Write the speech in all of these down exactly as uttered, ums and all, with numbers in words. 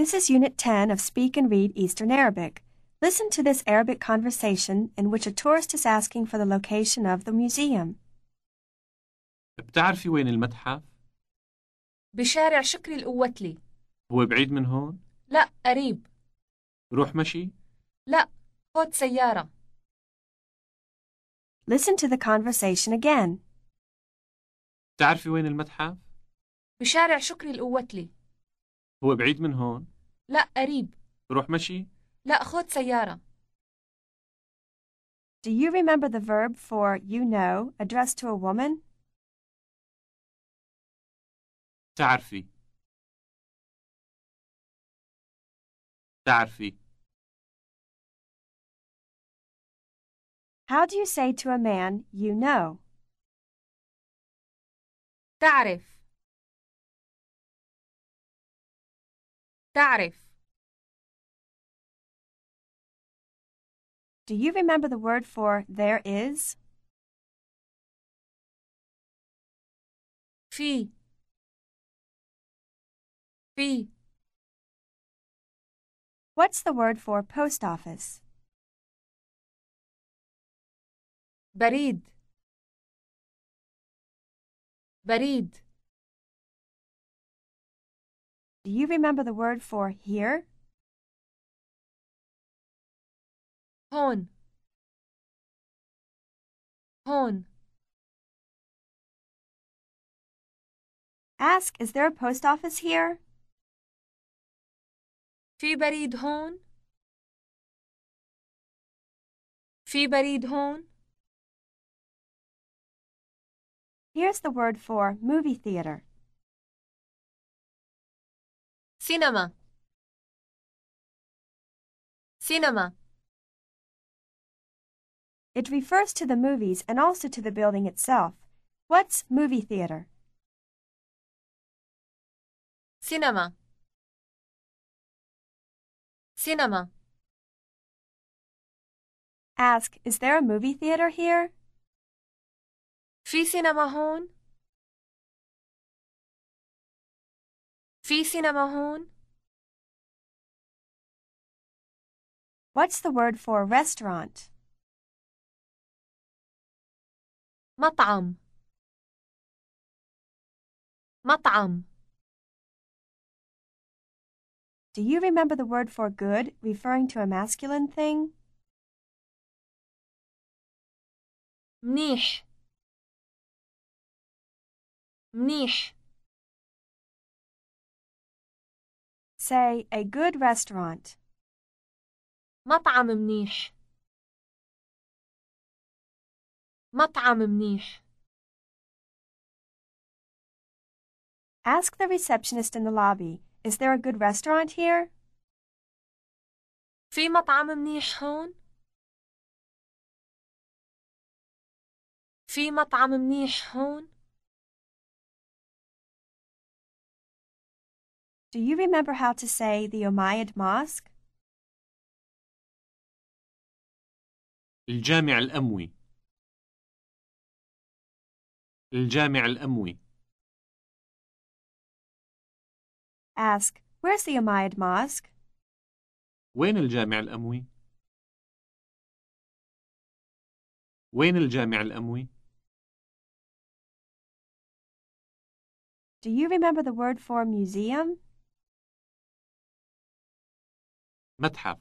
This is Unit ten of Speak and Read Eastern Arabic. Listen to this Arabic conversation in which a tourist is asking for the location of the museum. بتعرفي وين المتحف؟ بشارع شكري القوتلي. هو بعيد من هون؟ لا، قريب. روح مشي؟ لا، خد سيارة. Listen to the conversation again. بتعرفي وين المتحف؟ بشارع شكري القوتلي. هو بعيد من هون؟ لا، قريب. روح مشي؟ لا، خد سيارة. Do you remember the verb for you know addressed to a woman? تعرفي تعرفي How do you say to a man, you know? تعرف. تعرف. Do you remember the word for there is? في. في. What's the word for post office? بريد. بريد. Do you remember the word for here? هون. هون. Ask, is there a post office here? في بريد هون. في بريد هون. Here's the word for movie theater. سينما. سينما. It refers to the movies and also to the building itself. What's movie theater? سينما. سينما. Ask, is there a movie theater here? في سينما هون. في سينما هون. What's the word for restaurant? مطعم. مطعم. Do you remember the word for good, referring to a masculine thing? منيح. منيح. Say, a good restaurant. مطعم منيح. مطعم منيح. Ask the receptionist in the lobby, is there a good restaurant here? في مطعم منيح هون. في مطعم منيح هون. Do you remember how to say the Umayyad Mosque? الجامع الأموي الجامع الأموي Ask, where's the Umayyad Mosque? وين الجامع الأموي؟ وين الجامع الأموي؟ Do you remember the word for museum? متحف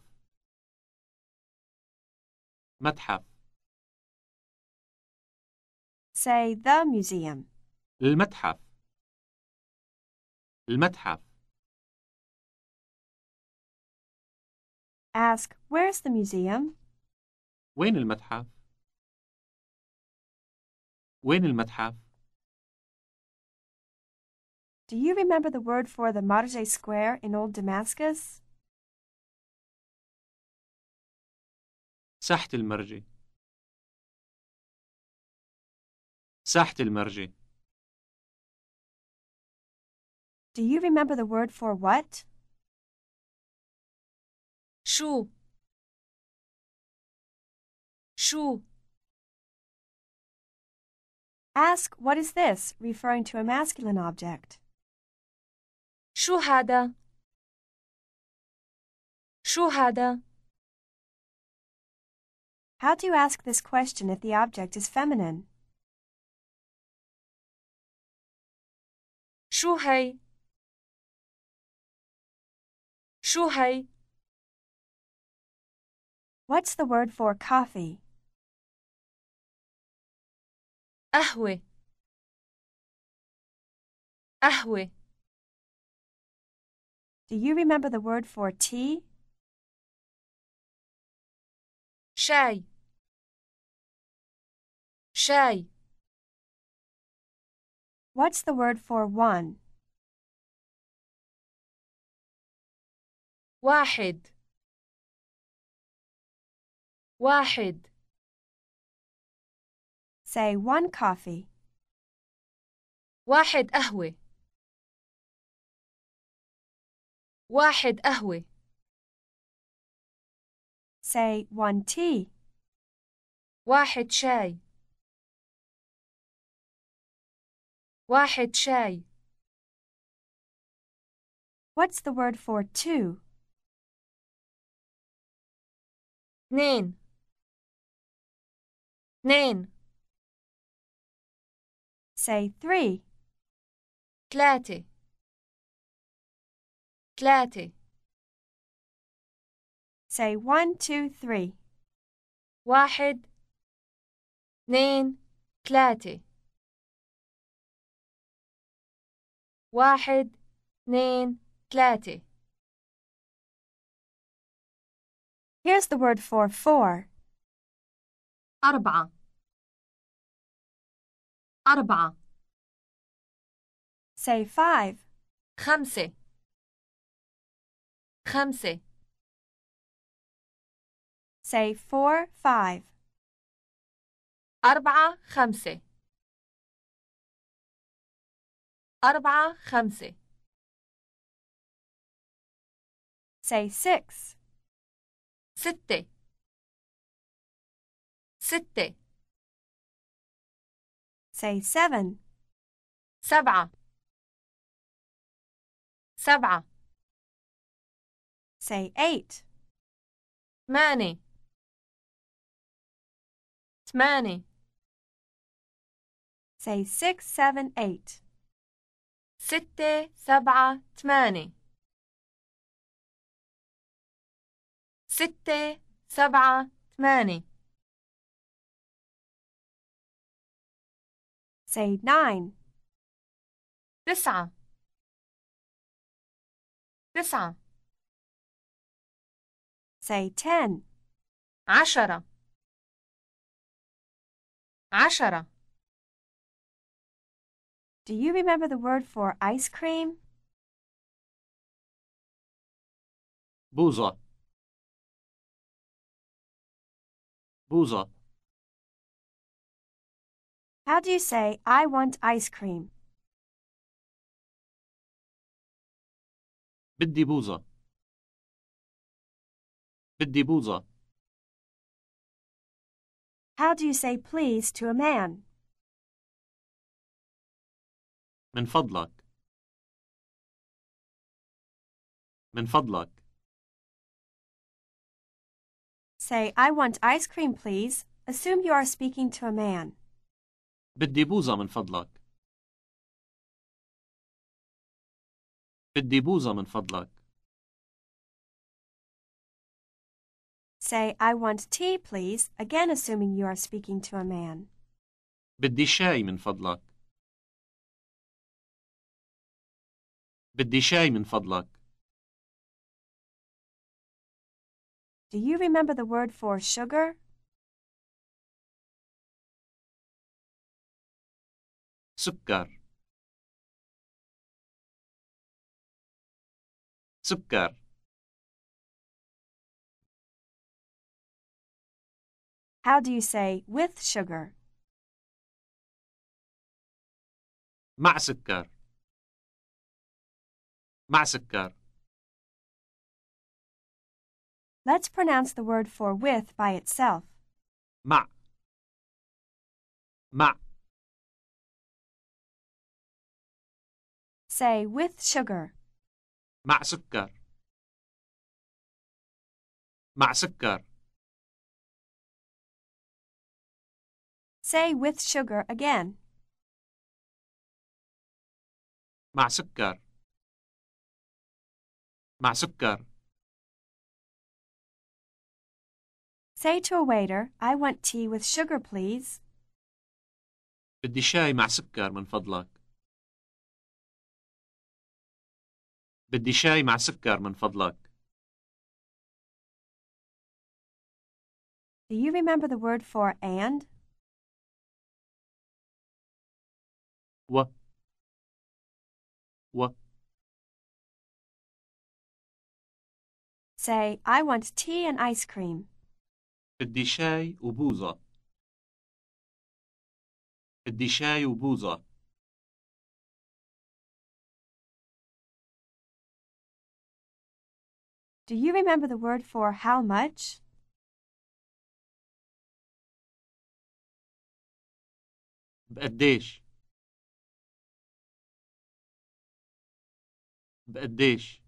متحف Say the museum. المتحف المتحف Ask, where's the museum? وين المتحف؟ وين المتحف؟ Do you remember the word for the Marjeh Square in Old Damascus? ساحة المرجي ساحة المرجي Do you remember the word for what? شو. شو. Ask, what is this, referring to a masculine object. شو هذا؟ شو هذا؟ How do you ask this question if the object is feminine? شو هي؟ شو هي؟ What's the word for coffee? قهوة. قهوة. Do you remember the word for tea? شاي. شاي. What's the word for one? واحد. واحد. Say one coffee. واحد قهوة. واحد قهوة. Say one tea. واحد شاي. واحد شاي. What's the word for two? اثنين. اثنين. Say three. ثلاثة. ثلاثة. Say one, two, three. واحد. اثنين. ثلاثة. واحد. اثنين. ثلاثة. Here's the word for four. أربعة. أربعة. Say five. خمسة. خمسة. Say four, five. أربعة. خمسة. أربعة. خمسة. Say six. ستة. ستة. Say seven. سبعة. سبعة. Say eight. ثمانية. ثمانية. Say six, seven, eight. ستة. سبعة. ثمانية. ستة. سبعة. ثمانية. Say nine. تسعة. تسعة. Say ten. عشرة. عشرة. Do you remember the word for ice cream? بوظة. بوظة. How do you say, I want ice cream? بدي بوظة. بدي بوظة. How do you say please to a man? من فضلك. من فضلك. Say, I want ice cream, please. Assume you are speaking to a man. بدي بوظة من فضلك. بدي بوظة من فضلك. Say, I want tea, please. Again, assuming you are speaking to a man. بدي شاي من فضلك. بدي شاي من فضلك. Do you remember the word for sugar? سكر. سكر. How do you say with sugar? مع سكر. مع سكر. Let's pronounce the word for with by itself. مع. مع. Say with sugar. مع سكر. مع سكر. Say with sugar again. مع سكر. مع سكر. Say to a waiter, I want tea with sugar, please. بدي شاي مع سكر من فضلك. بدي شاي مع سكر من فضلك. Do you remember the word for and? و و Say, I want tea and ice cream. بدي شاي وبوظة. بدي شاي وبوظة. Do you remember the word for how much? بقديش. بقديش.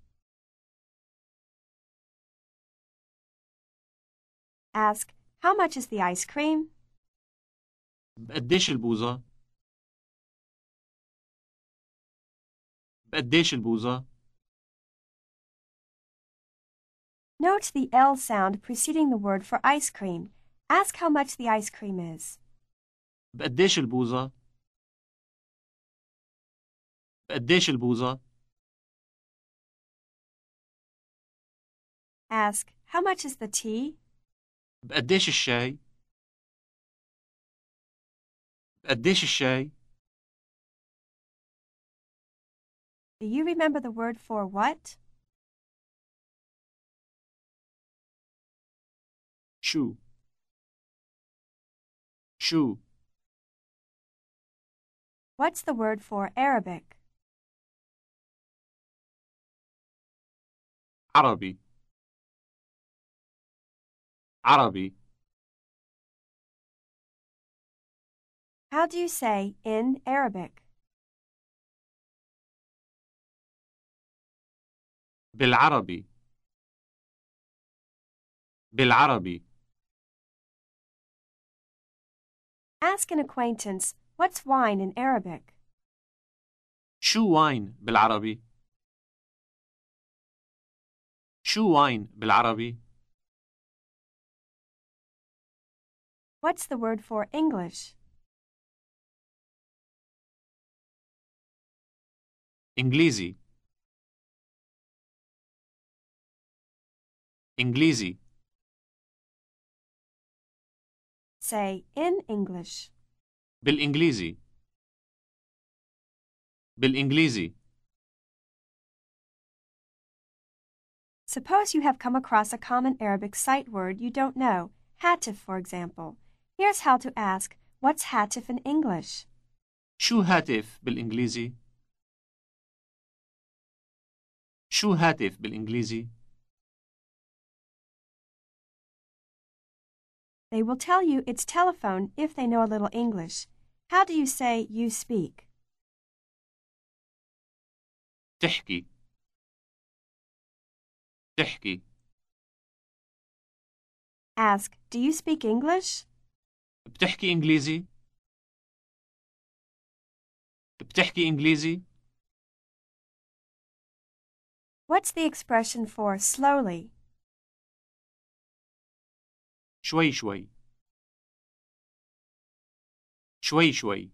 Ask, how much is the ice cream? بقديش البوظة. بقديش البوظة. Note the L sound preceding the word for ice cream. Ask how much the ice cream is. بقديش البوظة. بقديش البوظة. Ask, how much is the tea? بقديش الشاي. بقديش الشاي. Do you remember the word for what? شو. شو. What's the word for Arabic? عربي. عربي. How do you say in Arabic? بالعربي. بالعربي. Ask an acquaintance, what's wine in Arabic? شو واين بالعربي. شو واين بالعربي. What's the word for English? إنجليزي. إنجليزي. Say in English. بالإنجليزي. بالإنجليزي. Suppose you have come across a common Arabic sight word you don't know, hatif, for example. Here's how to ask, what's hatif in English? شو هاتف بالإنجليزي. شو هاتف بالإنجليزي. They will tell you it's telephone if they know a little English. How do you say you speak? تحكي. تحكي. Ask, do you speak English? بتحكي إنجليزي. بتحكي إنجليزي. What's the expression for slowly? شوي شوي. شوي شوي.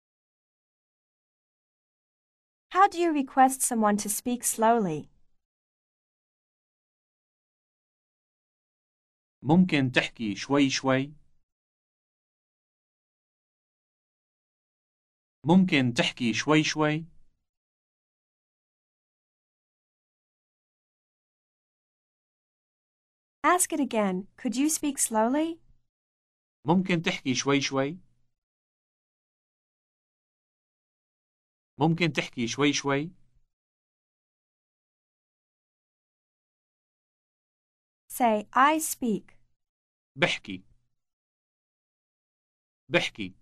How do you request someone to speak slowly? ممكن تحكي شوي شوي. ممكن تحكي شوي شوي. Ask it again. Could you speak slowly? ممكن تحكي شوي شوي. ممكن تحكي شوي شوي. Say, I speak. بحكي. بحكي.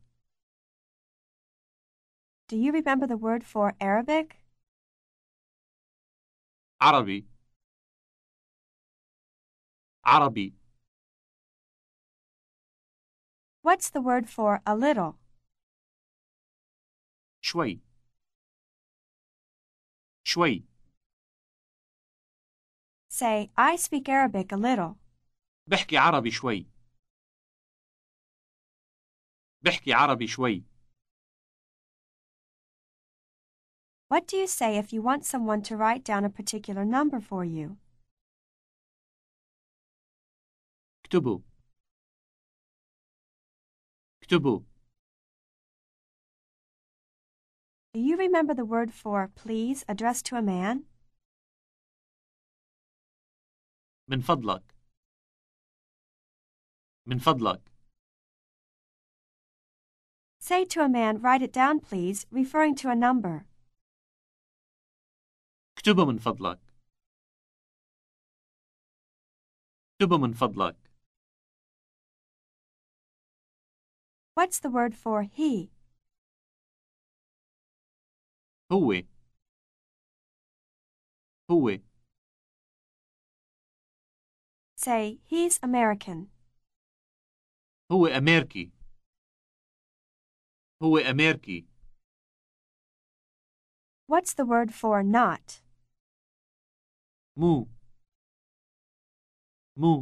Do you remember the word for Arabic? عربي. عربي. What's the word for a little? شوي. شوي. Say, I speak Arabic a little. بحكي عربي شوي. بحكي عربي شوي. What do you say if you want someone to write down a particular number for you? اكتبوا. اكتبوا. Do you remember the word for please addressed to a man? من فضلك. من فضلك. Say to a man, write it down please, referring to a number. اكتبوا من فضلك. اكتبوا من فضلك. What's the word for he? هو. هو. Say, he's American. هو أمريكي. هو أمريكي. What's the word for not? مو. مو.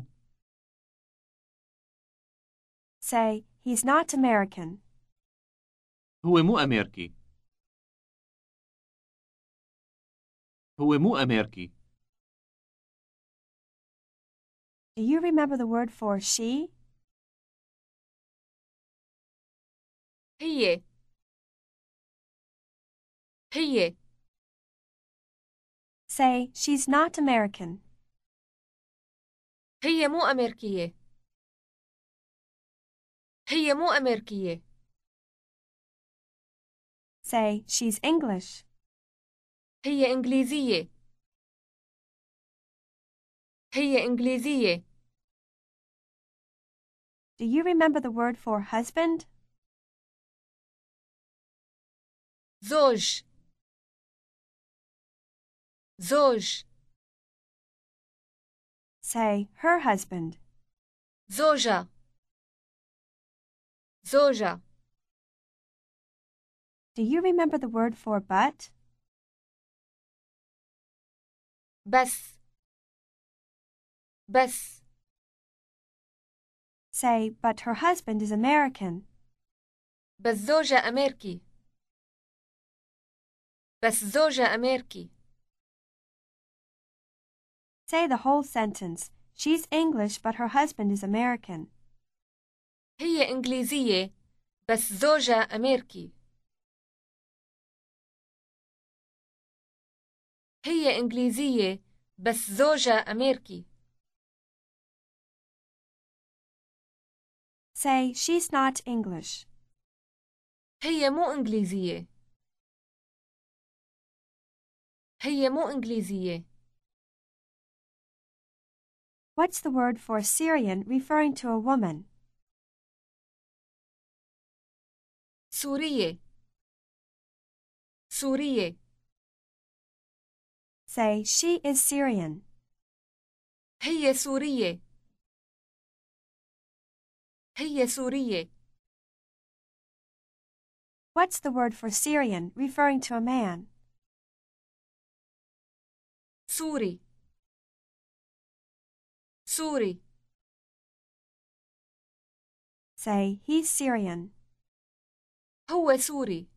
Say, he's not American. هو مو أمريكي. هو مو أمريكي. Do you remember the word for she? هي. هي. Say, she's not American. هي مو أمريكية. هي مو أمريكية. Say, she's English. هي إنجليزية. هي إنجليزية. Do you remember the word for husband? زوج. زوج. Say, her husband. زوجة. زوجة. Do you remember the word for but? بس. بس. Say, but her husband is American. بس زوجة أمريكي. بس زوجة أمريكي. Say the whole sentence. She's English, but her husband is American. هي إنجليزية بس زوجها أمريكي. هي إنجليزية بس زوجها أمريكي. Say, she's not English. هي مو إنجليزية. هي مو إنجليزية. What's the word for Syrian referring to a woman? سورية. سورية. Say, she is Syrian. هي سورية. هي سورية. What's the word for Syrian referring to a man? سوري. سوري. Say, he's Syrian. هو سوري.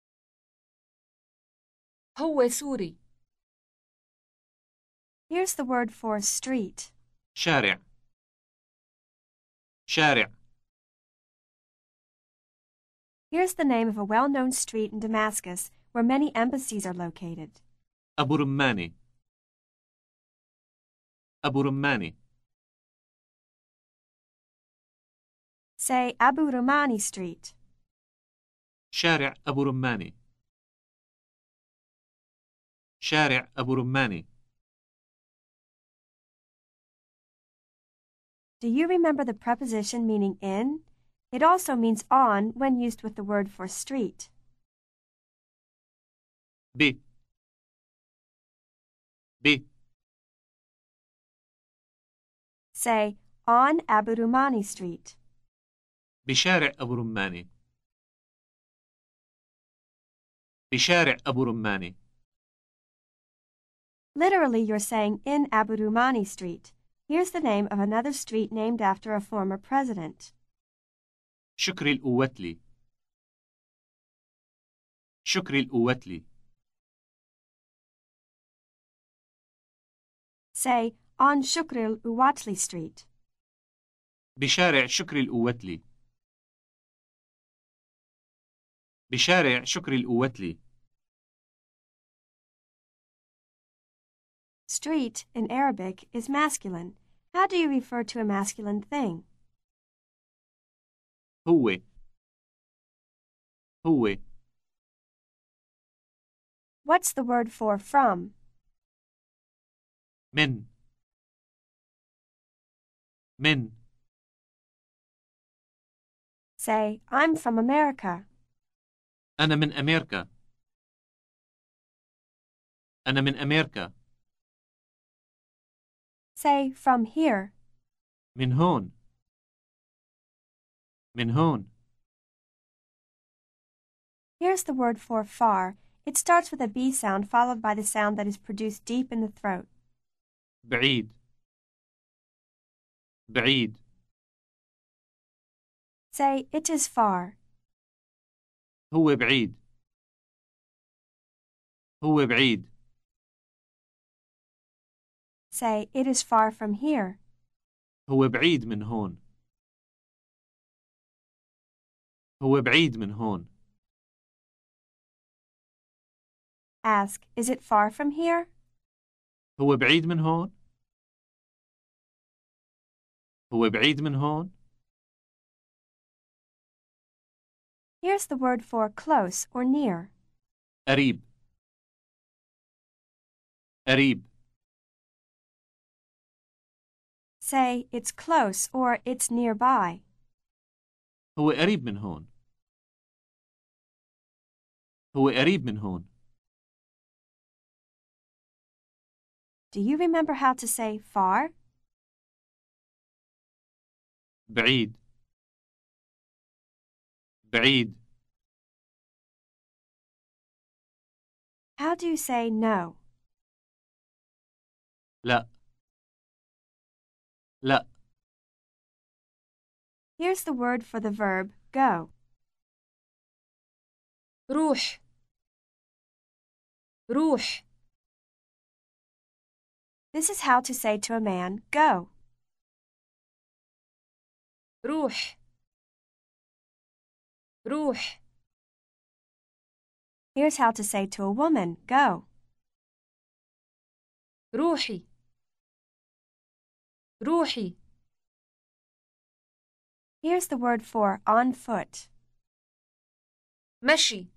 هو سوري. Here's the word for street. شارع. شارع. Here's the name of a well-known street in Damascus where many embassies are located. أبو رماني. أبو رماني. Say, Abu Rumani Street. شارع أبو رماني. شارع أبو رماني. Do you remember the preposition meaning in? It also means on when used with the word for street. ب. ب. Say, on Abu Rumani Street. بشارع أبو رمانة. بشارع أبو رمانة. Literally, you're saying in Abu Rumani Street. Here's the name of another street named after a former president. شكري القوتلي. شكري القوتلي. Say, on Shukri al-Uwatli Street. بشارع شكري القوتلي. بشارع شكري القوتلي. Street, in Arabic, is masculine. How do you refer to a masculine thing? هو. هو. What's the word for from? من. من. Say, I'm from America. أنا من أمريكا. أنا من أمريكا. Say, from here. من هون. من هون. Here's the word for far. It starts with a B sound followed by the sound that is produced deep in the throat. بعيد. بعيد. Say, it is far. هو بعيد. هو بعيد. Say, it is far from here. هو بعيد من هون. هو بعيد من هون. Ask, is it far from here? هو بعيد من هون. هو بعيد من هون. Here's the word for close or near. قريب. قريب. Say, it's close or it's nearby. هو قريب من هون. هو قريب من هون. Do you remember how to say far? بعيد. بعيد. How do you say no? لا. لا. Here's the word for the verb go. روح. روح. This is how to say to a man, go. روح. روح. Here's how to say to a woman, go. روحي. روحي. Here's the word for on foot. مشي.